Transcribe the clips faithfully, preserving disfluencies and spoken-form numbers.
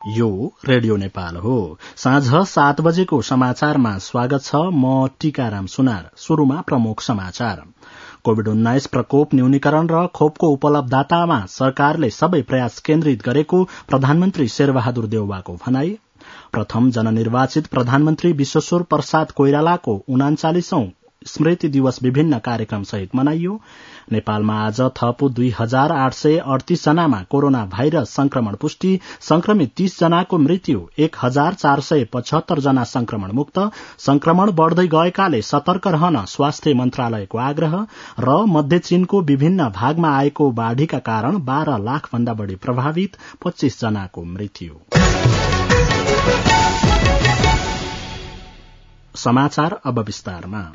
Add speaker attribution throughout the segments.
Speaker 1: यो रेडियो नेपाल हो। साँझ सात बजेको समाचारमा स्वागत छ। म टीकाराम सुनार। शुरूमा प्रमुख समाचार। कोविड उन्नाइस प्रकोप न्यूनीकरण र खोपको उपलब्धतामा सरकारले सबै प्रयास केन्द्रित गरेको प्रधानमन्त्री शेरबहादुर देउवाको भनाई। प्रथम जननिर्वाचित प्रधानमन्त्री विश्वेश्वर प्रसाद कोइरालाको उनाचालिसौं स्मृति दिवस विभिन्न कार्यक्रम सहित मनाइयो। नेपालमा आज थप दुई हजार आठ सय अडतीस जनामा कोरोना भाइरस संक्रमण पुष्टि, संक्रमित तीस जनाको मृत्यु, एक हजार चार सय पचहत्तर जना संक्रमण मुक्त। संक्रमण बढ़दै गएकाले सतर्क रहन स्वास्थ्य मन्त्रालयको आग्रह र मध्य चीनको विभिन्न भागमा आएको बाढ़ीका कारण बाह्र लाख भन्दा बढ़ी प्रभावित, पच्चीस जनाको मृत्यु। समाचार अब विस्तारमा।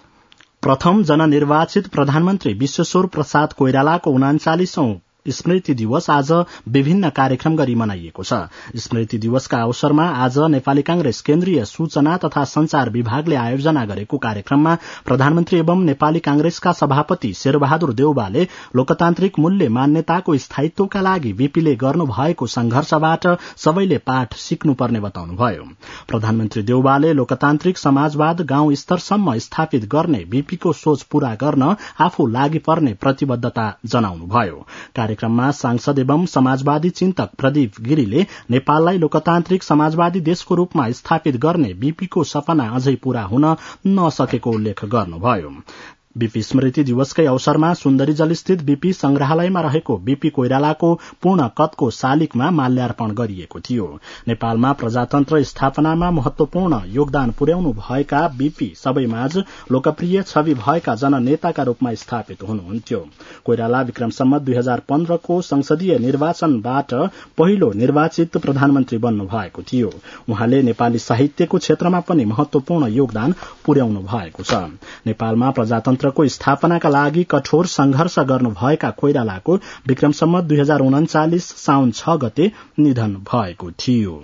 Speaker 1: प्रथम जननिर्वाचित प्रधानमन्त्री विश्वेश्वर प्रसाद कोइरालाको उनाचालिसौं स्मृति दिवस आज विभिन्न कार्यक्रम गरी मनाइएको छ। स्मृति दिवसका अवसरमा आज नेपाली कांग्रेस केन्द्रीय सूचना तथा संचार विभागले आयोजना गरेको कार्यक्रममा प्रधानमन्त्री एवं नेपाली कांग्रेसका सभापति शेरबहादुर देउवाले लोकतान्त्रिक मूल्य मान्यताको स्थायित्वका लागि बीपीले गर्नुभएको संघर्षबाट सबैले पाठ सिक्नुपर्ने बताउनुभयो। प्रधानमन्त्री देउवाले लोकतान्त्रिक समाजवाद गाउँ स्तरसम्म स्थापित गर्ने बीपीको सोच पूरा गर्न आफू लागि पर्ने प्रतिबद्धता जनाउनुभयो। कार्यक्रममा सांसद एवं समाजवादी चिन्तक प्रदीप गिरीले नेपाललाई लोकतान्त्रिक समाजवादी देशको रूपमा स्थापित गर्ने बीपीको सपना अझै पूरा हुन नसकेको उल्लेख गर्नुभयो। बीपी स्मृति दिवसकै अवसरमा सुन्दरीजल स्थित बीपी संग्रहालयमा रहेको बीपी कोइरालाको पूर्ण कदको शालिगमा माल्यार्पण गरिएको थियो। नेपालमा प्रजातन्त्र स्थापनामा महत्वपूर्ण योगदान पुर्याउनु भएका बीपी सबैमाझ लोकप्रिय छवि भएका जननेताका रूपमा स्थापित हुनुहुन्थ्यो। कोइराला विक्रम सम्वत दुई हजार पन्ध्रको संसदीय निर्वाचनबाट पहिलो निर्वाचित प्रधानमन्त्री बन्नु भएको थियो। उहाँले नेपाली साहित्यको क्षेत्रमा पनि महत्वपूर्ण योगदान पुर्याउनु भएको छ। नेपालमा प्रजातन्त्र को स्थापनाका लागि कठोर संघर्ष गर्नुभएका कोइरालाको विक्रम सम्वत दुई हजार उनाचालिस साउन छ गते निधन भएको थियो।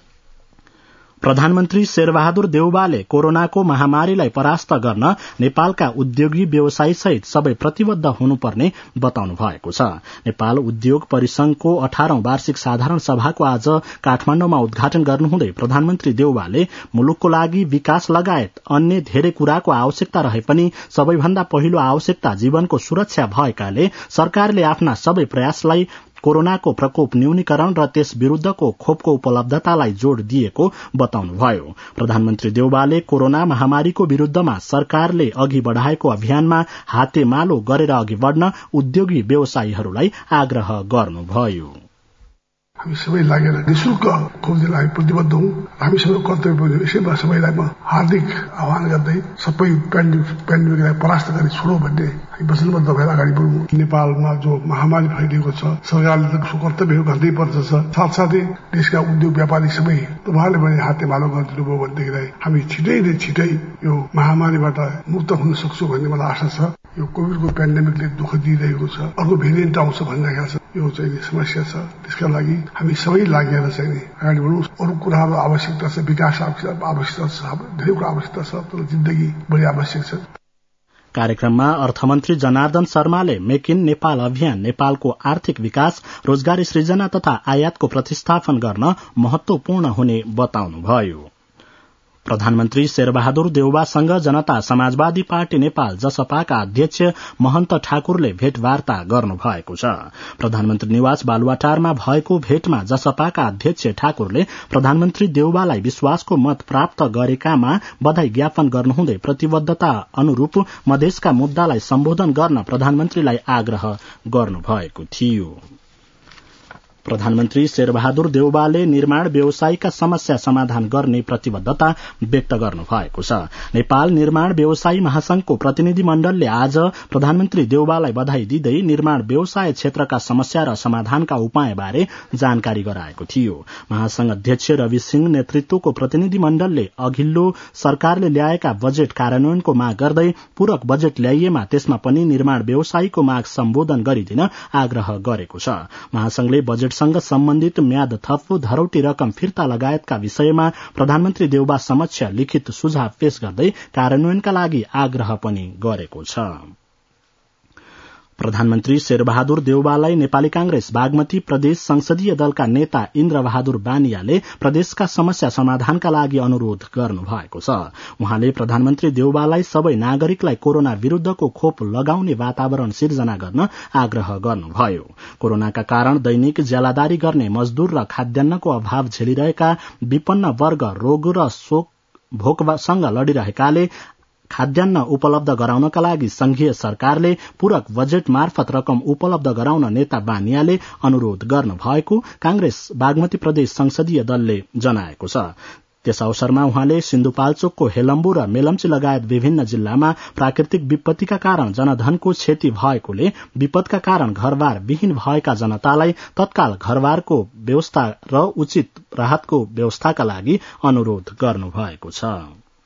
Speaker 1: प्रधानमन्त्री शेरबहादुर देउवाले कोरोनाको महामारीलाई परास्त गर्न नेपालका उद्योगी व्यवसायी सहित सबै प्रतिबद्ध हुनुपर्ने बताउनु भएको छ। नेपाल उद्योग परिसंघको अठारौं वार्षिक साधारण सभाको आज काठमाण्डुमा उद्घाटन गर्नुहुँदै प्रधानमन्त्री देउवाले मुलुकको लागि विकास लगायत अन्य धेरै कुराको आवश्यकता रहे पनि सबैभन्दा पहिलो आवश्यकता जीवनको सुरक्षा भएकाले सरकारले आफ्ना सबै प्रयासलाई कोरोनाको प्रकोप न्यूनीकरण र त्यस विरूद्धको खोपको उपलब्धतालाई जोड़ दिएको बताउनुभयो। प्रधानमन्त्री देउवाले कोरोना महामारीको विरूद्धमा सरकारले अघि बढ़ाएको अभियानमा हातेमालो गरेर अघि बढ़न उद्योगी व्यवसायीहरूलाई आग्रह गर्नुभयो।
Speaker 2: हामी सबै लागेर निशुल्क खोप दिन हामी प्रतिबद्ध हौं। हामी सबै कर्तव्य पनि यसैमा सबैलाई म हार्दिक आह्वान गर्दै सबै पेन्डेमिकलाई परास्त गरी छोडौं भन्ने हामी वचनबद्ध भएर अगाडि बढौं। नेपालमा जो महामारी फैलिएको छ सरकारले त उसको कर्तव्य गर्दै पर्छ। साथसाथै देशका उद्योग व्यापारी सबै उहाँले पनि हातेमालो गरिदिनुभयो भनेदेखिलाई हामी छिटै नै छिटै यो महामारीबाट मुक्त हुन सक्छौं भन्ने मलाई आशा छ। यो कोभिडको पेन्डेमिकले दुःख दिइरहेको छ, अर्को भेरिएन्ट आउँछ भनिरहेको छ, यो चाहिँ समस्या छ। त्यसका लागि हामी सबै लागेर चाहिँ अगाडि बढौं। अरू कुराहरू आवश्यकता छ, विकास आवश्यकता छ, धेरै कुरा आवश्यकता छ, तर जिन्दगी बढी आवश्यक छ।
Speaker 1: कार्यक्रममा अर्थमन्त्री जनार्दन शर्माले मेक इन नेपाल अभियान नेपालको आर्थिक विकास, रोजगारी सृजना तथा आयातको प्रतिस्थापन गर्न महत्वपूर्ण हुने बताउनुभयो। प्रधानमन्त्री शेरबहादुर देउवासँग जनता समाजवादी पार्टी नेपाल जसपाका अध्यक्ष महन्त ठाकुरले भेटवार्ता गर्नुभएको छ। प्रधानमन्त्री निवास बालुवाटारमा भएको भेटमा जसपाका अध्यक्ष ठाकुरले प्रधानमन्त्री देउवालाई विश्वासको मत प्राप्त गरेकामा बधाई ज्ञापन गर्नुहुँदै प्रतिबद्धता अनुरूप मधेसका मुद्दालाई सम्बोधन गर्न प्रधानमन्त्रीलाई आग्रह गर्नुभएको थियो। प्रधानमन्त्री शेरबहादुर देउवाले निर्माण व्यवसायीका समस्या समाधान गर्ने प्रतिबद्धता व्यक्त गर्नु भएको छ। नेपाल निर्माण व्यवसायी महासंघको प्रतिनिधि मण्डलले आज प्रधानमन्त्री देउवालाई बधाई दिँदै निर्माण व्यवसाय क्षेत्रका समस्या र समाधानका उपायबारे जानकारी गराएको थियो। महासंघ अध्यक्ष रवि सिंह नेतृत्वको प्रतिनिधि मण्डलले अघिल्लो सरकारले ल्याएका बजेट कार्यान्वयनको माग गर्दै पूरक बजेट ल्याइएमा त्यसमा पनि निर्माण व्यवसायीको माग सम्बोधन गरिदिन आग्रह गरेको छ। महासंघले बजेट सँग सम्बन्धित म्याद थप, धरौटी रकम फिर्ता लगायतका विषयमा प्रधानमन्त्री देउवा समक्ष लिखित सुझाव पेश गर्दै कार्यान्वयनका लागि आग्रह पनि गरेको छ। प्रधानमन्त्री शेरबहादुर देउवालाई नेपाली कांग्रेस बागमती प्रदेश संसदीय दलका नेता इन्द्र बहादुर बानियाले प्रदेशका समस्या समाधानका लागि अनुरोध गर्नु भएको छ। उहाँले प्रधानमन्त्री देउवालाई सबै नागरिकलाई कोरोना विरूद्धको खोप लगाउने वातावरण सिर्जना गर्न आग्रह गर्नुभयो। कोरोनाका कारण दैनिक ज्यालादारी गर्ने मजदूर र खाद्यान्नको अभाव झेलिरहेका विपन्न वर्ग रोग र शोक भोकसँग लड़िरहेकाले खाद्यान्न उपलब्ध गराउनका लागि संघीय सरकारले पूरक बजेट मार्फत रकम उपलब्ध गराउन नेता बानियाले अनुरोध गर्नु भएको कांग्रेस बागमती प्रदेश संसदीय दलले जनाएको छ। त्यस अवसरमा उहाँले सिन्धुपाल्चोकको हेलम्बु र मेलम्ची लगायत विभिन्न जिल्लामा प्राकृतिक विपत्तिका कारण जनधनको क्षति भएकोले विपदका कारण घरबार विहीन भएका जनतालाई तत्काल घरबारको व्यवस्था र उचित राहतको व्यवस्थाका लागि अनुरोध गर्नु भएको छ।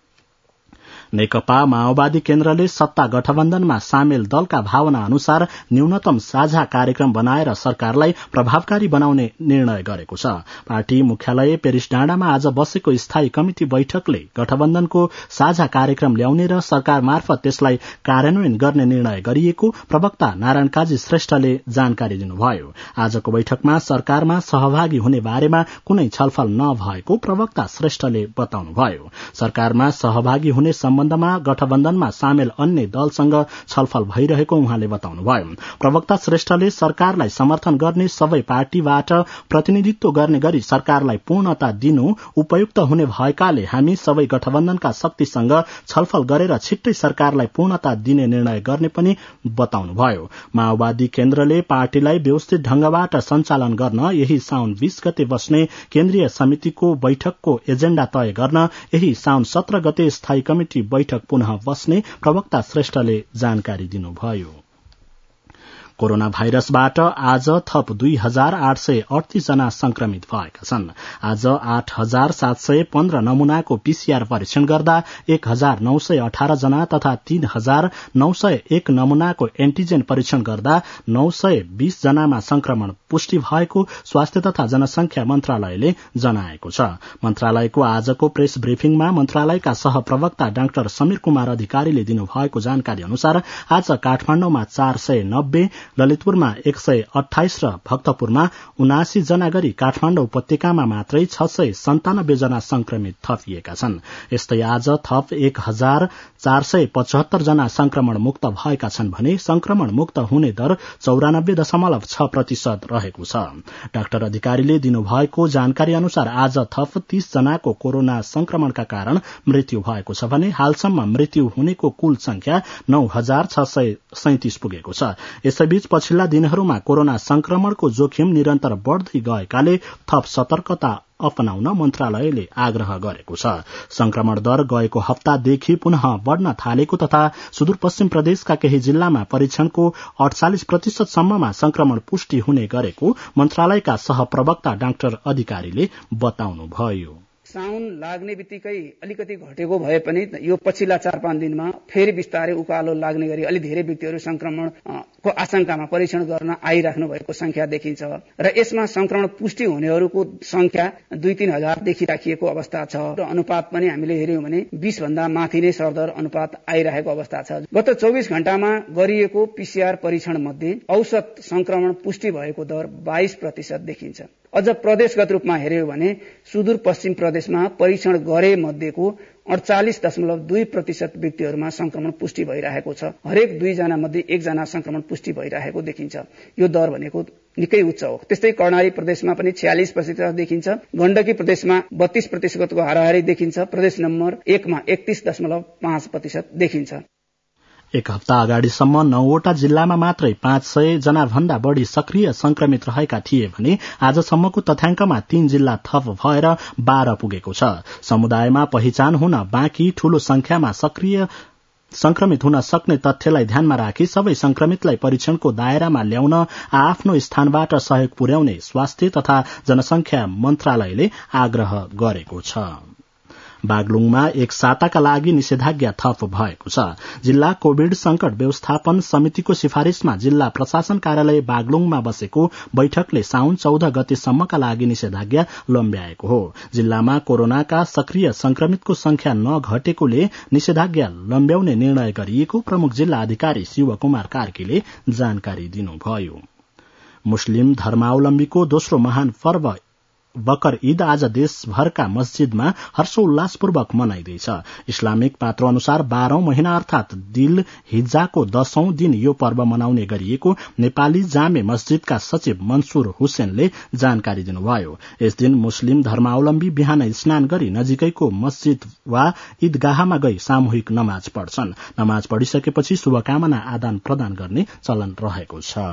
Speaker 1: नेकपा माओवादी केन्द्रले सत्ता गठबन्धनमा सामेल दलका भावना अनुसार न्यूनतम साझा कार्यक्रम बनाएर सरकारलाई प्रभावकारी बनाउने निर्णय गरेको छ। पार्टी मुख्यालय पेरिस डाँडामा आज बसेको स्थायी कमिटी बैठकले गठबन्धनको साझा कार्यक्रम ल्याउने र सरकार मार्फत त्यसलाई कार्यान्वयन गर्ने निर्णय गरिएको प्रवक्ता नारायण काजी श्रेष्ठले जानकारी दिनुभयो। आजको बैठकमा सरकारमा सहभागी हुने बारेमा कुनै छलफल नभएको प्रवक्ता श्रेष्ठले बताउनुभयो। सरकारमा सहभागी हुने सम्बन्धमा गठबन्धनमा सामेल अन्य दलसँग छलफल भइरहेको उहाँले बताउनुभयो। प्रवक्ता श्रेष्ठले सरकारलाई समर्थन गर्ने सबै पार्टीबाट प्रतिनिधित्व गर्ने गरी सरकारलाई पूर्णता दिनु उपयुक्त हुने भएकाले हामी सबै गठबन्धनका शक्तिसँग छलफल गरेर छिट्टै सरकारलाई पूर्णता दिने निर्णय गर्ने पनि बताउनुभयो। माओवादी केन्द्रले पार्टीलाई व्यवस्थित ढंगबाट सञ्चालन गर्न यही साउन बीस गते बस्ने केन्द्रीय समितिको बैठकको एजेण्डा तय गर्न यही साउन सत्र गते स्थायी कमिटी बैठक पुनः बस्ने प्रवक्ता श्रेष्ठले जानकारी दिनुभयो। कोरोना भाइरसबाट आज थप दुई हजार आठ सय अडतीस जना संक्रमित भएका छन्। आज आठ हजार सात सय पन्ध्र नमूनाको पीसीआर परीक्षण गर्दा एक हजार नौ सय अठार जना तथा तीन हजार नौ सय एक नमूनाको एन्टिजेन परीक्षण गर्दा नौ सय बीस जनामा संक्रमण पुष्टि भएको स्वास्थ्य तथा जनसंख्या मन्त्रालयले जनाएको छ। मन्त्रालयको आजको प्रेस ब्रिफिङमा मन्त्रालयका सहप्रवक्ता डाक्टर समीर कुमार अधिकारीले दिनुभएको जानकारी अनुसार आज काठमाडौँमा चार सय नब्बे, ललितपुरमा एक सय अठाइस र भक्तपुरमा उनासी जना गरी काठमाडौँ उपत्यकामा मात्रै छ सय सन्तानब्बे जना संक्रमित थपिएका छन्। यस्तै आज थप एक हजार चार सय पचहत्तर जना संक्रमण मुक्त भएका छन् भने संक्रमण मुक्त हुने दर चौरानब्बे दशमलव छ प्रतिशत रहेको छ। डाक्टर अधिकारीले दिनुभएको जानकारी अनुसार आज थप तीस जनाको कोरोना संक्रमणका कारण मृत्यु भएको छ भने हालसम्म मृत्यु हुनेको कुल संख्या नौ हजार छ सय सैतिस पुगेको छ। यसैबीच पछिल्ला दिनहरूमा कोरोना संक्रमणको जोखिम निरन्तर बढ़दै गएकाले थप सतर्कता अपनाउन मन्त्रालयले आग्रह गरेको छ। संक्रमण दर गएको हप्तादेखि पुनः बढ़न थालेको तथा सुदूरपश्चिम प्रदेशका केही जिल्लामा परीक्षणको अड़चालिस प्रतिशत सम्ममा संक्रमण पुष्टि हुने गरेको मन्त्रालयका सहप्रवक्ता डाक्टर अधिकारीले बताउनुभयो।
Speaker 3: साउन लाग्ने बित्तिकै अलिकति घटेको भए पनि यो पछिल्ला चार पाँच दिनमा फेरि बिस्तारै उकालो लाग्ने गरी अलि धेरै व्यक्तिहरू संक्रमणको आशंकामा परीक्षण गर्न आइराख्नु भएको संख्या देखिन्छ र यसमा संक्रमण पुष्टि हुनेहरूको संख्या दुई तीन हजार देखिराखिएको अवस्था छ र अनुपात पनि हामीले हेर्यौं भने बीस भन्दा माथि नै सरदर अनुपात आइरहेको अवस्था छ। गत चौबीस घण्टामा गरिएको पीसीआर परीक्षण मध्ये औसत संक्रमण पुष्टि भएको दर बाइस प्रतिशत देखिन्छ। अझ प्रदेशगत रूपमा हेर्यौं भने सुदूरपश्चिम प्रदेशमा परीक्षण गरे मध्येको अड़चालिस दशमलव दुई प्रतिशत व्यक्तिहरूमा संक्रमण पुष्टि भइरहेको छ। हरेक दुईजना मध्ये एकजना संक्रमण पुष्टि भइरहेको देखिन्छ। यो दर भनेको निकै उच्च हो। त्यस्तै कर्णाली प्रदेशमा पनि छयालिस प्रतिशत देखिन्छ। गण्डकी प्रदेशमा बत्तीस प्रतिशतको हाराहारी देखिन्छ। प्रदेश नम्बर एकमा एकतीस दशमलव पाँच प्रतिशत देखिन्छ।
Speaker 1: एक हप्ता अगाडिसम्म नौवटा जिल्लामा मात्रै पाँच सय जना भन्दा बढ़ी सक्रिय संक्रमित रहेका थिए भने आजसम्मको तथ्याङ्कमा तीन जिल्ला थप भएर बाह्र पुगेको छ। समुदायमा पहिचान हुन बाँकी ठूलो संख्यामा सक्रिय संक्रमित हुन सक्ने तथ्यलाई ध्यानमा राखी सबै संक्रमितलाई परीक्षणको दायरामा ल्याउन आफ्नो स्थानबाट सहयोग पुर्याउने स्वास्थ्य तथा जनसंख्या मन्त्रालयले आग्रह गरेको छ। बागलुङमा एक साताका लागि निषेधाज्ञा थप भएको छ। जिल्ला कोविड संकट व्यवस्थापन समितिको सिफारिशमा जिल्ला प्रशासन कार्यालय बागलुङमा बसेको बैठकले साउन चौध गतेसम्मका लागि निषेधाज्ञा लम्ब्याएको हो। जिल्लामा कोरोनाका सक्रिय संक्रमितको संख्या नघटेकोले निषेधाज्ञा लम्ब्याउने निर्णय गरिएको प्रमुख जिल्ला अधिकारी शिवकुमार कार्कीले जानकारी दिनुभयो। मुस्लिम धर्मावलम्बीको दोस्रो महान पर्व बकर ईद आज देशभरका मस्जिदमा हर्षोल्लासपूर्वक मनाइँदैछ। इस्लामिक पात्रो अनुसार बाह्रौं महिना अर्थात दिल हिज्जाको दशौं दिन यो पर्व मनाउने गरिएको नेपाली जामे मस्जिदका सचिव मन्सुर हुसेनले जानकारी दिनुभयो। यस दिन मुस्लिम धर्मावलम्बी बिहान स्नान गरी नजिकैको मस्जिद वा ईदगाहमा गई सामूहिक नमाज पढ्छन्। नमाज पढिसकेपछि शुभकामना आदान प्रदान गर्ने चलन रहेको छ।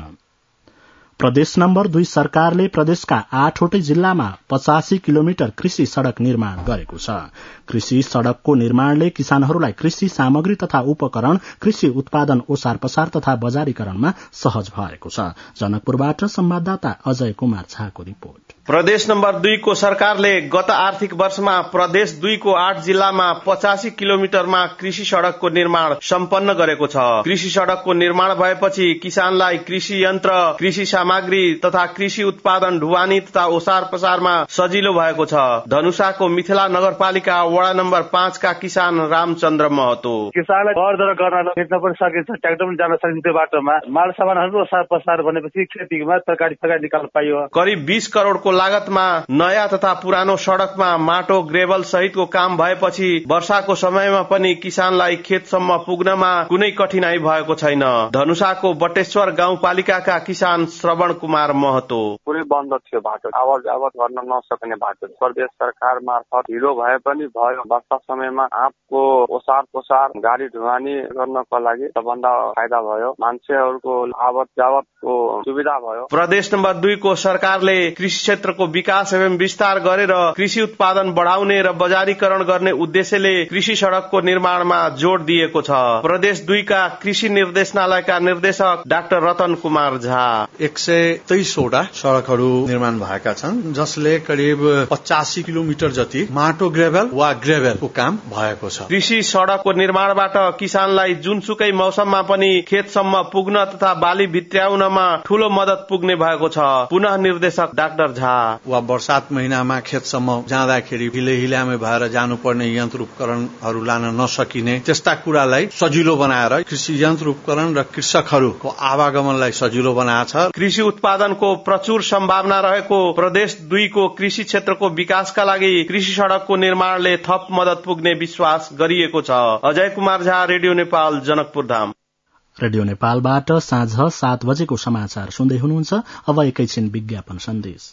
Speaker 1: प्रदेश नम्बर दुई सरकारले प्रदेशका आठवटै जिल्लामा पचासी किलोमिटर कृषि सड़क निर्माण गरेको छ। कृषि सड़कको निर्माणले किसानहरूलाई कृषि सामग्री तथा उपकरण, कृषि उत्पादन ओसार पसार तथा बजारीकरणमा सहज भएको छ। जनकपुरबाट संवाददाता अजय कुमार झाको रिपोर्ट।
Speaker 4: प्रदेश नम्बर दुई को सरकारले गत आर्थिक वर्षमा प्रदेश दुई को आठ जिल्लामा पचासी किलोमिटरमा कृषि सड़कको निर्माण सम्पन्न गरेको छ। कृषि सड़कको निर्माण भएपछि किसानलाई कृषि यन्त्र, कृषि सामग्री तथा कृषि उत्पादन ढुवानी तथा ओसार पसारमा सजिलो भएको छ। धनुषाको मिथिला नगरपालिका वडा नम्बर पाँच का किसान रामचन्द्र महतो
Speaker 5: किसानलाई घर दर गर्न बेच्न पनि सकिन्छ, ट्र्याक्टर पनि जान सकिन्छ। बाटोमा माल सामानहरू ओसार पसार भनेपछि खेतीमा तरकारी तरकारी निकाल्न पाइयो।
Speaker 4: करिब बीस करोड़को लागतमा नयाँ तथा पुरानो सड़कमा माटो ग्रेभल सहितको काम भएपछि वर्षाको समयमा पनि किसानलाई खेतसम्म पुग्नमा कुनै कठिनाई भएको छैन। धनुषाको बटेश्वर गाउँपालिकाका किसान श्रवण कुमार महतो
Speaker 6: पुरै बन्द थियो, बाटो आवाज जावत गर्न नसक्ने बाटो प्रदेश सरकार मार्फत ढिलो भए पनि भयो। वर्षा समयमा आँपको ओसार पोसार गाडी ढुवानी गर्नको लागि सबभन्दा फाइदा भयो, मान्छेहरूको आवत जावतको सुविधा भयो।
Speaker 4: प्रदेश नम्बर दुई को सरकारले कृषि क्षेत्रको विकास एवं विस्तार गरेर कृषि उत्पादन बढ़ाउने र बजारीकरण गर्ने उद्देश्यले कृषि सड़कको निर्माणमा जोड़ दिएको छ। प्रदेश दुई का कृषि निर्देशनालयका निर्देशक डाक्टर रतन कुमार झा
Speaker 7: एक सय तेइसवटा सड़कहरू निर्माण भएका छन्, जसले करिब पचासी किलोमिटर जति माटो ग्रेभल वा ग्रेभलको काम भएको छ।
Speaker 4: कृषि सड़कको निर्माणबाट किसानलाई जुनसुकै मौसममा पनि खेतसम्म पुग्न तथा बाली भित्र्याउनमा ठूलो मदत पुग्ने भएको छ। पुनः निर्देशक डाक्टर झा
Speaker 7: वा वर्षात महिनामा खेतसम्म जाँदाखेरि हिले हिलामे भएर जानुपर्ने यन्त्र उपकरणहरू लान नसकिने त्यस्ता कुरालाई सजिलो बनाएर कृषि यन्त्र उपकरण र कृषकहरूको आवागमनलाई सजिलो बनाएको छ।
Speaker 4: कृषि उत्पादनको प्रचुर सम्भावना रहेको प्रदेश दुई को कृषि क्षेत्रको विकासका लागि कृषि सड़कको निर्माणले थप मदत पुग्ने विश्वास गरिएको छ। अजय कुमार झा, रेडियो नेपाल, जनकपुर धाम।
Speaker 1: रेडियो नेपालबाट साँझ सात बजेको समाचार सुन्दै हुनुहुन्छ। अब एकैछिन विज्ञापन सन्देश।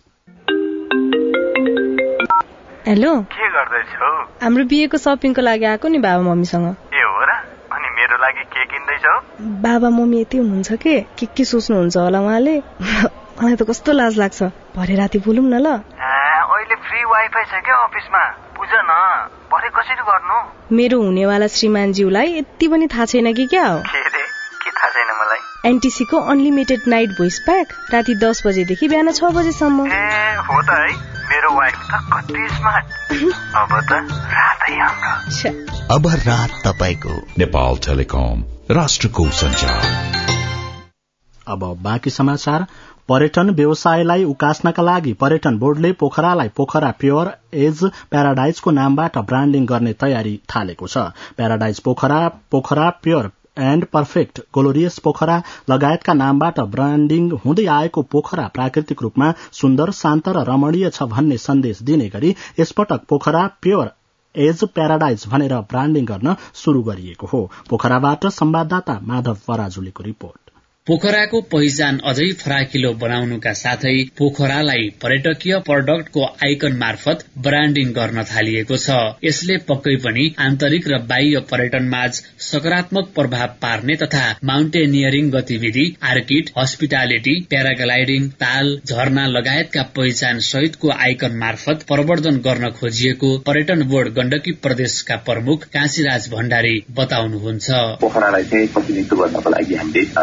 Speaker 8: हेलो,
Speaker 9: के गर्दैछौ?
Speaker 8: हाम्रो बिहेको सपिङको लागि आएको नि बाबा मम्मीसँग।
Speaker 9: ए हो र? अनि मेरो लागि के किन्दैछौ?
Speaker 8: बाबा मम्मी यति हुनुहुन्छ के के के सोच्नुहुन्छ होला उहाँले। मलाई त कस्तो लाज लाग्छ। भरे राति बोलौँ न ल।
Speaker 9: अहिले फ्री वाइफाई छ क्या अफिसमा, बुझ न। भरे कसरी गर्नु? मेरो
Speaker 8: हुनेवाला श्रीमानज्यूलाई यति पनि थाहा छैन कि क्या हो?
Speaker 9: के रे? के थाहा छैन मलाई?
Speaker 8: एनटीसी को अनलिमिटेड नाइट भोइस प्याक राति दस बजेदेखि बिहान छ बजेसम्म।
Speaker 9: ए हो त है, मेरो वाइफ त कति स्मार्ट। अब त रातै हाम्रो।
Speaker 10: अब रात तपाईको। नेपाल टेलिकम, राष्ट्रको सञ्चार।
Speaker 1: अब बाँकी समाचार। पर्यटन व्यवसायलाई उकास्नका लागि पर्यटन बोर्डले पोखरालाई पोखरा प्योर एज प्याराडाइजको नामबाट ब्रान्डिङ गर्ने तयारी थालेको छ। Paradise Pokhara, Pokhara pure and perfect, glorious Pokhara लगायतका नामबाट ब्रान्डिङ हुँदै आएको पोखरा प्राकृतिक रूपमा सुन्दर, शान्त र रमणीय छ भन्ने सन्देश दिने गरी यसपटक पोखरा प्योर एज प्याराडाइज भनेर ब्रान्डिङ गर्न शुरू गरिएको हो। पोखराबाट संवाददाता माधव पराजुलीको रिपोर्ट।
Speaker 11: पोखराको पहिचान अझै फराकिलो बनाउनुका साथै पोखरालाई पर्यटकीय प्रडक्टको आइकन मार्फत ब्रान्डिङ गर्न थालिएको छ। यसले पक्कै पनि आन्तरिक र बाह्य पर्यटनमाझ सकारात्मक प्रभाव पार्ने तथा माउन्टेनियरिङ गतिविधि, आर्किड, हस्पिटालिटी, प्याराग्लाइडिङ, ताल, झरना लगायतका पहिचान सहितको आइकन मार्फत प्रवर्धन गर्न खोजिएको पर्यटन बोर्ड गण्डकी प्रदेशका प्रमुख काशीराज भण्डारी बताउनुहुन्छ।
Speaker 12: पोखरालाई चाहिँ प्रतिनिधित्व गर्नको लागि हामीले रङको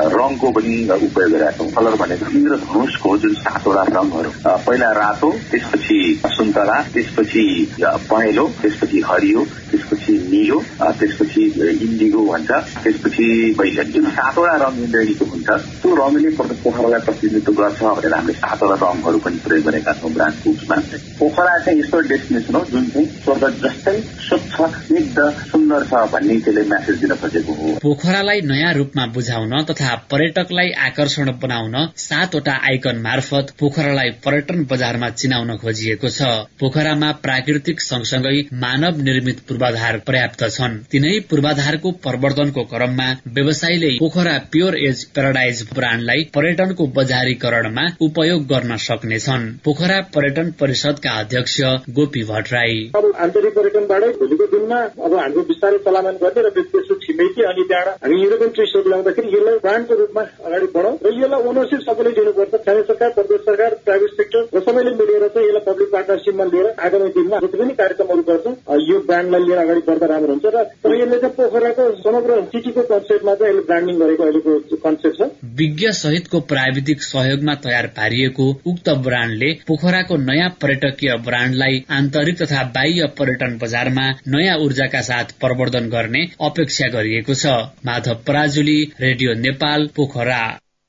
Speaker 12: कलरको पनि उपयोग गरेका छौँ। कलर भनेको इन्द्रधनुषको जुन सातवटा रङहरू, पहिला रातो, त्यसपछि सुन्तला, त्यसपछि पहेँलो, त्यसपछि हरियो, त्यसपछि निलो, त्यसपछि इन्डिगो भन्छ, त्यसपछि बैगनी। जुन सातवटा रङ इन्द्रेणीको हुन्छ त्यो रङले पोखरालाई प्रतिनिधित्व गर्छ भनेर हामीले सातवटा रङहरू पनि प्रयोग गरेका छौँ ब्रान्ड फुड्समा। पोखरा चाहिँ यस्तो डेस्टिनेसन हो जुन चाहिँ स्वर्ग जस्तै स्वच्छ, शुद्ध, सुन्दर छ भन्ने त्यसले मेसेज दिन खोजेको हो।
Speaker 11: पोखरालाई नयाँ रूपमा बुझाउन तथा पर्यटकलाई आकर्षण बनाउन सातवटा आइकन मार्फत पोखरालाई पर्यटन बजारमा चिनाउन खोजिएको छ। पोखरामा प्राकृतिक सँगसँगै मानव निर्मित पूर्वाधार पर्याप्त छन्। तिनै पूर्वाधारको प्रवर्धनको क्रममा व्यवसायीले पोखरा प्योर एज प्याराडाइज ब्रान्डलाई पर्यटनको बजारीकरणमा उपयोग गर्न सक्नेछन्। पोखरा पर्यटन परिषदका अध्यक्ष गोपी भट्टराई
Speaker 13: अब आन्तरिक पर्यटनबाटै भोलिको दिनमा अब हाम्रो विस्तारै चलामान गर्ने र तेस्रो छिमेकी अनि त्यहाँबाट हामी युरोपियन टुरिस्टहरू ल्याउँदाखेरि यसलाई ब्रान्डको रूपमा अगाडि बढाउँ र यसलाई ओनरसिप सबैले दिनुपर्छ। स्थानीय सरकार, प्रदेश सरकार, प्राइभेट सेक्टर र सबैले मिलेर चाहिँ यसलाई पब्लिक पार्टनरसिपमा लिएर आगामी दिनमा जति पनि कार्यक्रमहरू गर्छौँ यो ब्रान्डलाई लिएर अगाडि बढ्दा राम्रो हुन्छ। र तर यसले चाहिँ पोखराको समग्र सिटीको कन्सेप्टमा चाहिँ यसले ब्रान्डिङ गरेको अहिलेको कन्सेप्ट छ।
Speaker 11: विज्ञ सहितको प्राविधिक सहयोगमा तयार पारिएको उक्त ब्रान्डले पोखराको नयाँ पर्यटकीय ब्रान्डलाई आन्तरिक तथा बाह्य पर्यटन बजारमा नयाँ ऊर्जाका साथ प्रवर्धन गर्ने अपेक्षा गरिएको छ। माधव पराजुली, रेडियो नेपाल, पोखरा।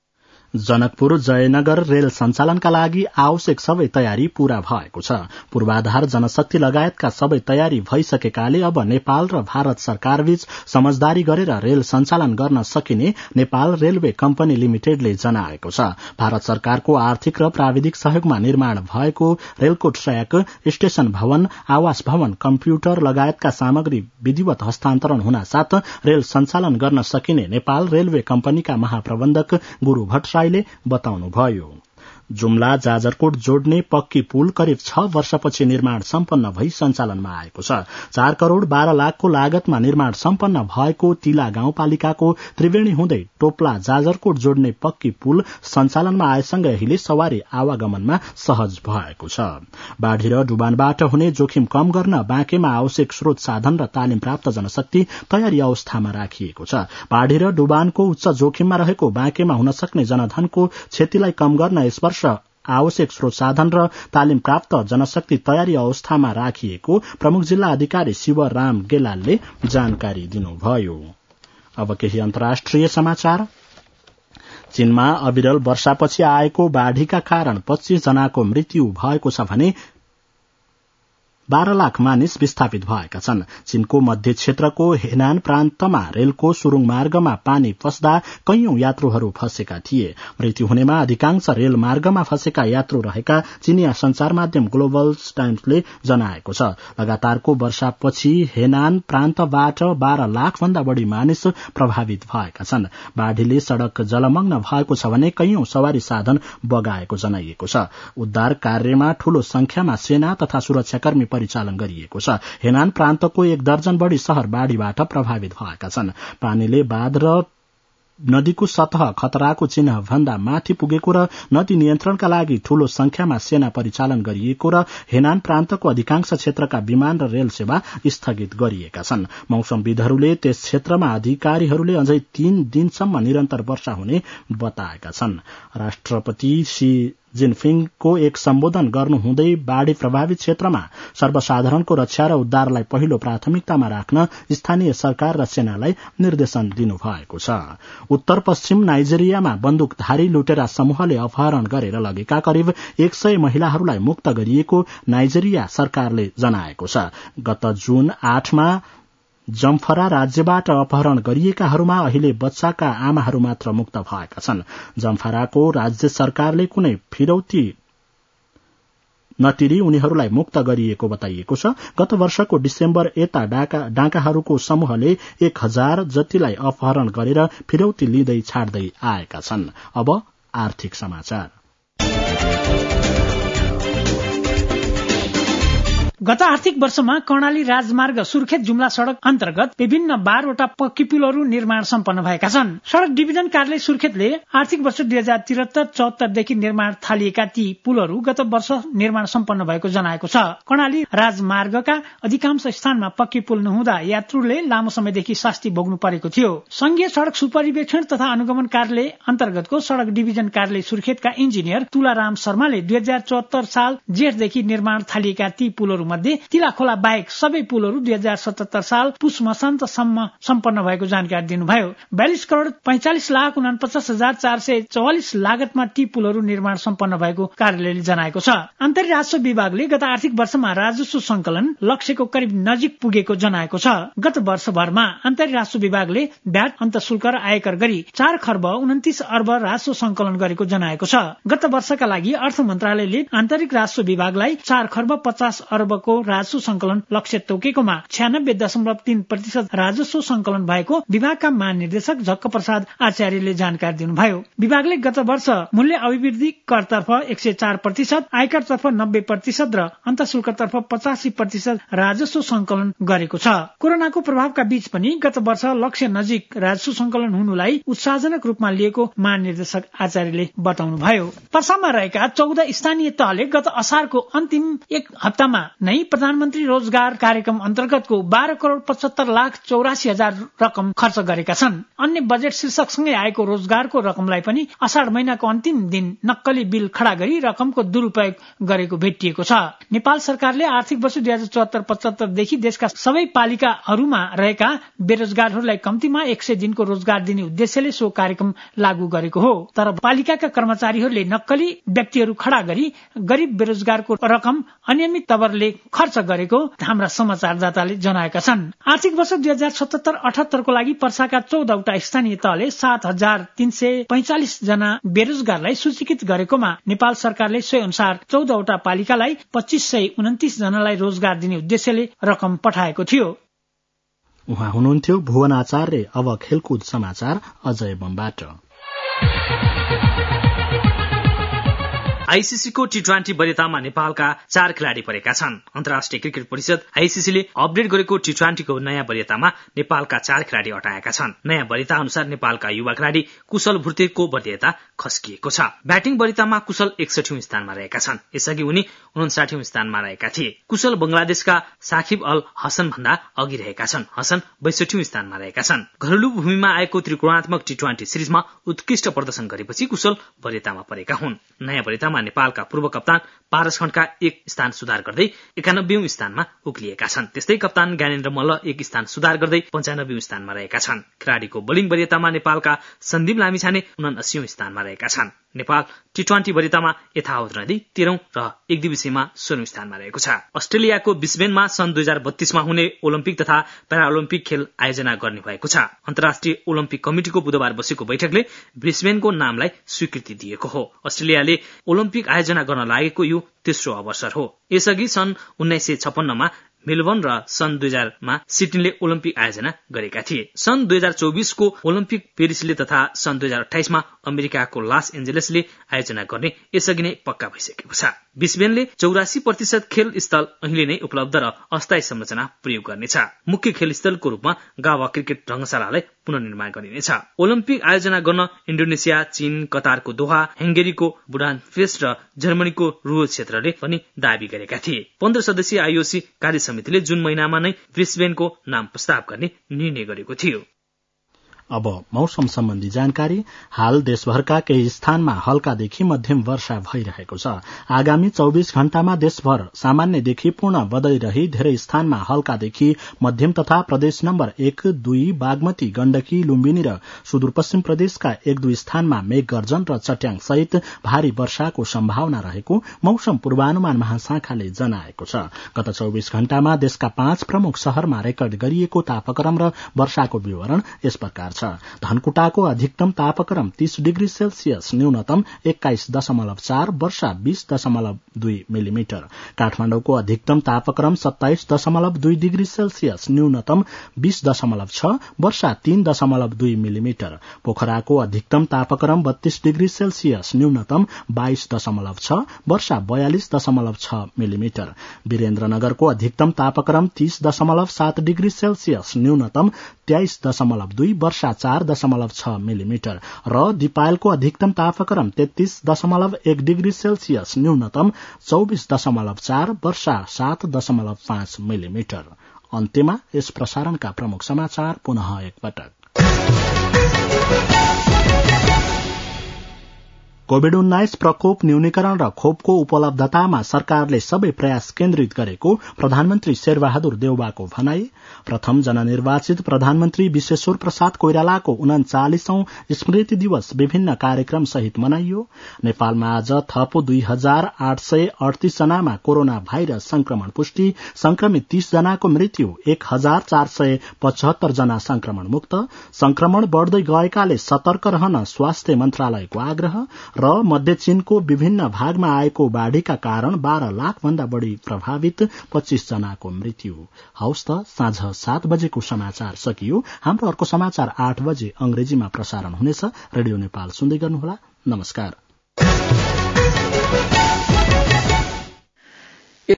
Speaker 1: जनकपुर जयनगर रेल सञ्चालनका लागि आवश्यक सबै तयारी पूरा भएको छ। पूर्वाधार, जनशक्ति लगायतका सबै तयारी भइसकेकाले अब नेपाल र भारत सरकारबीच समझदारी गरेर रेल सञ्चालन गर्न सकिने नेपाल रेलवे कम्पनी लिमिटेडले जनाएको छ। भारत सरकारको आर्थिक र प्राविधिक सहयोगमा निर्माण भएको रेलको ट्र्याक, स्टेशन भवन, आवास भवन, कम्प्युटर लगायतका सामग्री विधिवत हस्तान्तरण हुनासाथ रेल सञ्चालन गर्न सकिने नेपाल रेलवे कम्पनीका महाप्रबन्धक गुरू भट्टराई बताउनुभयो। जुम्ला जाजरकोट जोड्ने पक्की पुल करिब छ वर्षपछि निर्माण सम्पन्न भई सञ्चालनमा आएको छ। चार करोड़ बाह्र लाखको लागतमा निर्माण सम्पन्न भएको तिला गाउँपालिकाको त्रिवेणी हुँदै टोप्ला जाजरकोट जोड्ने पक्की पुल सञ्चालनमा आएसँगै अहिले सवारी आवागमनमा सहज भएको छ। बाढ़ी र डुबानबाट हुने जोखिम कम गर्न बाँकेमा आवश्यक स्रोत साधन र तालिम प्राप्त जनशक्ति तयारी अवस्थामा राखिएको छ। बाढ़ी र डुबानको उच्च जोखिममा रहेको बाँकेमा हुन सक्ने जनधनको क्षतिलाई कम गर्न यस वर्ष आवश्यक स्रोत साधन र तालिम प्राप्त जनशक्ति तयारी अवस्थामा राखिएको प्रमुख जिल्ला अधिकारी शिवराम गेलालले जानकारी दिनुभयो। अब केही अन्तर्राष्ट्रिय समाचार। चीनमा अविरल वर्षापछि आएको बाढ़ीका कारण पच्चीस जनाको मृत्यु भएको छ भने बाह्र लाख मानिस विस्थापित भएका छन्। चीनको मध्य क्षेत्रको हेनान प्रान्तमा रेलको सुरुङ मार्गमा पानी पस्दा कैयौं यात्रुहरू फँसेका थिए। मृत्यु हुनेमा अधिकांश रेल मार्गमा फँसेका यात्रु रहेका चीनिया संचार माध्यम ग्लोबल टाइम्सले जनाएको छ। लगातारको वर्षापछि हेनान प्रान्तबाट बाह्र लाख भन्दा बढ़ी मानिस प्रभावित भएका छन्। बाढ़ीले सड़क जलमग्न भएको छ भने कैयौं सवारी साधन बगाएको जनाइएको छ। उद्धार कार्यमा ठूलो संख्यामा सेना तथा सुरक्षाकर्मी परिचालन गरिएको छ। हेनान प्रान्तको एक दर्जन बढ़ी शहर बाढ़ीबाट प्रभावित भएका छन्। पानीले बाँध र नदीको सतह खतराको चिन्ह भन्दा माथि पुगेको र नदी नियन्त्रणका लागि ठूलो संख्यामा सेना परिचालन गरिएको र हेनान प्रान्तको अधिकांश क्षेत्रका विमान र रेल सेवा स्थगित गरिएका छन्। मौसमविदहरूले त्यस क्षेत्रमा अधिकारीहरूले अझै तीन दिनसम्म निरन्तर वर्षा हुने बताएका छन्। राष्ट्रपति सी जिनपिङको एक सम्बोधन गर्नुहुँदै बाढ़ी प्रभावित क्षेत्रमा सर्वसाधारणको रक्षा र उद्धारलाई पहिलो प्राथमिकतामा राख्न स्थानीय सरकार र सेनालाई निर्देशन दिनुभएको छ। उत्तर पश्चिम नाइजेरियामा बन्दुकधारी लुटेरा समूहले अपहरण गरेर लगेका करिब एक सय महिलाहरूलाई मुक्त गरिएको नाइजेरिया सरकारले जनाएको छ। गत जुन आठमा जमफरा राज्यबाट अपहरण गरिएकाहरूमा अहिले बच्चाका आमाहरू मात्र मुक्त भएका छन्। जमफराको राज्य सरकारले कुनै फिरौती नतिरी उनीहरूलाई मुक्त गरिएको बताइएको छ। गत वर्षको डिसेम्बर यता डाँकाहरूको समूहले एक हजार जतिलाई अपहरण गरेर फिरौती लिँदै छाड्दै आएका छन्। अब आर्थिक समाचार।
Speaker 14: गत आर्थिक वर्षमा कर्णाली राजमार्ग सुर्खेत जुम्ला सड़क अन्तर्गत विभिन्न बाह्रवटा पक्की पुलहरू निर्माण सम्पन्न भएका छन्। सड़क डिभिजन कार्यालय सुर्खेतले आर्थिक वर्ष दुई हजार त्रिहत्तर चौहत्तरदेखि निर्माण थालिएका ती पुलहरू गत वर्ष निर्माण सम्पन्न भएको जनाएको छ। कर्णाली राजमार्गका अधिकांश स्थानमा पक्की पुल नहुँदा यात्रुले लामो समयदेखि शास्ति भोग्नु परेको थियो। संघीय सड़क सुपरिवेक्षण तथा अनुगमन कार्यालय अन्तर्गतको सड़क डिभिजन कार्यालय सुर्खेतका इन्जिनियर तुलाराम शर्माले दुई हजार चौहत्तर साल जेठदेखि निर्माण थालिएका ती पुलहरू मध्ये तिलाखोला बाहेक सबै पुलहरू दुई हजार सतहत्तर साल पुष मसान्तसम्म सम्पन्न भएको जानकारी दिनुभयो। बयालिस करोड़ पैंचालिस लाख उनापचास हजार चार सय चौवालिस लागतमा ती पुलहरू निर्माण सम्पन्न भएको कार्यालयले जनाएको छ। आन्तरिक राजस्व विभागले गत आर्थिक वर्षमा राजस्व संकलन लक्ष्यको करिब नजिक पुगेको जनाएको छ। गत वर्षभरमा आन्तरिक राजस्व विभागले भ्याट, अन्तशुल्क र आयकर गरी चार खर्ब उन्तिस अर्ब राजस्व संकलन गरेको जनाएको छ। गत वर्षका लागि अर्थ मन्त्रालयले आन्तरिक राजस्व विभागलाई चार खर्ब पचास अर्बको राजस्व संकलन लक्ष्य तोकेकोमा छ्यानब्बे दशमलव तीन प्रतिशत राजस्व संकलन भएको विभागका महानिर्देशक झक्क प्रसाद आचार्यले जानकारी दिनुभयो। विभागले गत वर्ष मूल्य अभिवृद्धि करतर्फ एक सय चार प्रतिशत, आयकरतर्फ नब्बे प्रतिशत र अन्तशुल्कतर्फ पचासी प्रतिशत राजस्व संकलन गरेको छ। कोरोनाको प्रभावका बीच पनि गत वर्ष लक्ष्य नजिक राजस्व संकलन हुनुलाई उत्साहजनक रूपमा लिएको महानिर्देशक आचार्यले बताउनुभयो। पर्सामा रहेका चौध स्थानीय तहले गत असारको अन्तिम एक हप्तामा नै प्रधानमन्त्री रोजगार कार्यक्रम अन्तर्गतको बाह्र करोड़ पचहत्तर लाख चौरासी हजार रकम खर्च गरेका छन्। अन्य बजेट शीर्षकसँगै आएको रोजगारको रकमलाई पनि असाढ़ महिनाको अन्तिम दिन नक्कली बिल खड़ा गरी रकमको दुरूपयोग गरेको भेटिएको छ। नेपाल सरकारले आर्थिक वर्ष दुई हजार चौहत्तर पचहत्तरदेखि देशका सबै पालिकाहरूमा रहेका बेरोजगारहरूलाई कम्तीमा एक सय दिनको रोजगार दिने उद्देश्यले सो कार्यक्रम लागू गरेको हो। तर पालिकाका कर्मचारीहरूले नक्कली व्यक्तिहरू खड़ा गरी गरीब बेरोजगारको रकम अनियमित तवरले खर्च गरेको हाम्रा समाचारदाताले जनाएका छन्। आर्थिक वर्ष दुई हजार सतहत्तर अठहत्तरको लागि पर्साका चौधवटा स्थानीय तहले सात हजार तीन सय पैंचालिस जना बेरोजगारलाई सूचीकृत गरेकोमा नेपाल सरकारले सोही अनुसार चौधवटा पालिकालाई पच्चीस सय उन्तिस जनालाई रोजगार दिने उद्देश्यले रकम पठाएको थियो।
Speaker 1: उहाँ हुनुहुन्थ्यो भुवन आचार्य। अब खेलकुद समाचार अजय बमबाट।
Speaker 15: आईसीसीको टी ट्वेन्टी वरियतामा नेपालका चार खेलाड़ी परेका छन्। अन्तर्राष्ट्रिय क्रिकेट परिषद आईसीसीले अपडेट गरेको टी ट्वेन्टीको नयाँ वरियतामा नेपालका चार खेलाड़ी हटाएका छन्। नयाँ वरियता अनुसार नेपालका युवा खेलाड़ी कुशल भुर्तेको वरियता खस्किएको छ। ब्याटिङ वरियतामा कुशल एकसठीौं स्थानमा रहेका छन्। यसअघि उनी उनन्साठीौं स्थानमा रहेका थिए। कुशल बंगलादेशका साकिब अल हसन भन्दा अघि रहेका छन्। हसन बैसठीौं स्थानमा रहेका छन्। घरेलु भूमिमा आएको त्रिकोणात्मक टी ट्वेन्टी सिरिजमा उत्कृष्ट प्रदर्शन गरेपछि कुशल वरियतामा परेका हुन्। नयाँ वरियतामा नेपालका पूर्व कप्तान पारस खड्का एक स्थान सुधार गर्दै एकानब्बेौं स्थानमा उक्लिएका छन्। त्यस्तै कप्तान ज्ञानेन्द्र मल्ल एक स्थान सुधार गर्दै पञ्चानब्बेौं स्थानमा रहेका छन्। खेलाड़ीको बोलिङ वरियतामा नेपालका सन्दीप लामिछाने उनासीौं स्थानमा रहेका छन्। नेपाल टी ट्वेन्टी वरियतामा यथावत रहँदै तेह्रौं र एक दिवसीयमा सोह्रौं स्थानमा रहेको छ। अस्ट्रेलियाको ब्रिस्बेनमा सन् दुई हजार बत्तीसमा हुने ओलम्पिक तथा प्याराओलम्पिक खेल आयोजना गर्ने भएको छ। अन्तर्राष्ट्रिय ओलम्पिक कमिटिको बुधबार बसेको बैठकले ब्रिस्बेनको नामलाई स्वीकृति दिएको हो। अस्ट्रेलियाले ओलम्पिक आयोजना गर्न लागेको यो तेस्रो अवसर हो। यसअघि सन् उन्नाइस सय छप्पन्नमा मेलबर्न र सन् दुई हजारमा सिडनीले ओलम्पिक आयोजना गरेका थिए। सन् दुई हजार चौबिसको ओलम्पिक पेरिसले तथा सन् दुई हजार अठाइसमा अमेरिकाको लस एन्जेलसले आयोजना गर्ने यसअघि नै पक्का भइसकेको छ। ब्रिस्बेनले चौरासी प्रतिशत खेल स्थल अहिले नै उपलब्ध र अस्थायी संरचना प्रयोग गर्नेछ। मुख्य खेल स्थलको रूपमा गावा क्रिकेट रंगशालालाई पुनर्निर्माण गरिनेछ। ओलम्पिक आयोजना गर्न इन्डोनेसिया, चीन, कतारको दोहा, हंगेरीको बुडापेस्ट र जर्मनीको रुयो क्षेत्रले पनि दावी गरेका थिए। पन्ध्र सदस्यीय आईओसी कार्य समितिले जुन महिनामा नै ब्रिस्बेनको नाम प्रस्ताव गर्ने निर्णय गरेको थियो।
Speaker 1: अब मौसम सम्बन्धी जानकारी। हाल देशभरका केही स्थानमा हल्कादेखि मध्यम वर्षा भइरहेको छ। आगामी चौबीस घण्टामा देशभर सामान्यदेखि पूर्ण बदली रही धेरै स्थानमा हल्कादेखि मध्यम तथा प्रदेश नम्बर एक, दुई, बागमती, गण्डकी, लुम्बिनी र सुदूरपश्चिम प्रदेशका एक दुई स्थानमा मेघ गर्जन र चट्याङ सहित भारी वर्षाको सम्भावना रहेको मौसम पूर्वानुमान महाशाखाले जनाएको छ। गत चौबीस घण्टामा देशका पाँच प्रमुख शहरमा रेकर्ड गरिएको तापक्रम र वर्षाको विवरण यस प्रकार छ। छ। धनकुटाको अधिकतम तापक्रम तीस डिग्री सेल्सियस, न्यूनतम एक्काइस दशमलव चार, वर्षा बीस दशमलव दुई मिलिमिटर। काठमाडौँको अधिकतम तापक्रम सत्ताइस दशमलव दुई डिग्री सेल्सियस, न्यूनतम बीस दशमलव छ, वर्षा तीन दशमलव दुई मिलिमिटर। पोखराको अधिकतम तापक्रम बत्तीस डिग्री सेल्सियस, न्यूनतम बाइस दशमलव छ, वर्षा बयालिस दशमलव छ मिलिमिटर। वीरेन्द्रनगरको अधिकतम तापक्रम तीस दशमलव सात डिग्री सेल्सियस, न्यूनतम तेइस दशमलव दुई, वर्षा चार दशमलव छ मिलिमिटर। र दिपायलको अधिकतम तापक्रम तेत्तीस दशमलव एक डिग्री सेल्सियस, न्यूनतम चौबिस दशमलव चार, वर्षा सात दशमलव पाँच मिलिमिटर। अन्त्यमा यस प्रसारणका प्रमुख समाचार पुनः एकपटक। कोविड उन्नाइस प्रकोप न्यूनीकरण र खोपको उपलब्धतामा सरकारले सबै प्रयास केन्द्रित गरेको प्रधानमन्त्री शेरबहादुर देउवाको भनाई। प्रथम जननिर्वाचित प्रधानमन्त्री विश्वेश्वर प्रसाद कोइरालाको उन्चालिसौं स्मृति दिवस विभिन्न कार्यक्रम सहित मनाइयो। नेपालमा आज थप दुई हजार आठ सय अडतीस जनामा कोरोना भाइरस संक्रमण पुष्टि, संक्रमित तीस जनाको मृत्यु, एक हजार चार सय पचहत्तर जना संक्रमण मुक्त। संक्रमण बढ़दै गएकाले सतर्क रहन स्वास्थ्य मन्त्रालयको आग्रह। र मध्य चीनको विभिन्न भागमा आएको बाढ़ीका कारण बाह्र लाख भन्दा बढ़ी प्रभावित, पच्चीस जनाको मृत्यु। हौस् त साँझ सात बजेको समाचार सकियो। हाम्रो अर्को समाचार आठ बजे अंग्रेजीमा प्रसारण हुनेछ। रेडियो नेपाल सुन्दै गर्नुहोला। नमस्कार।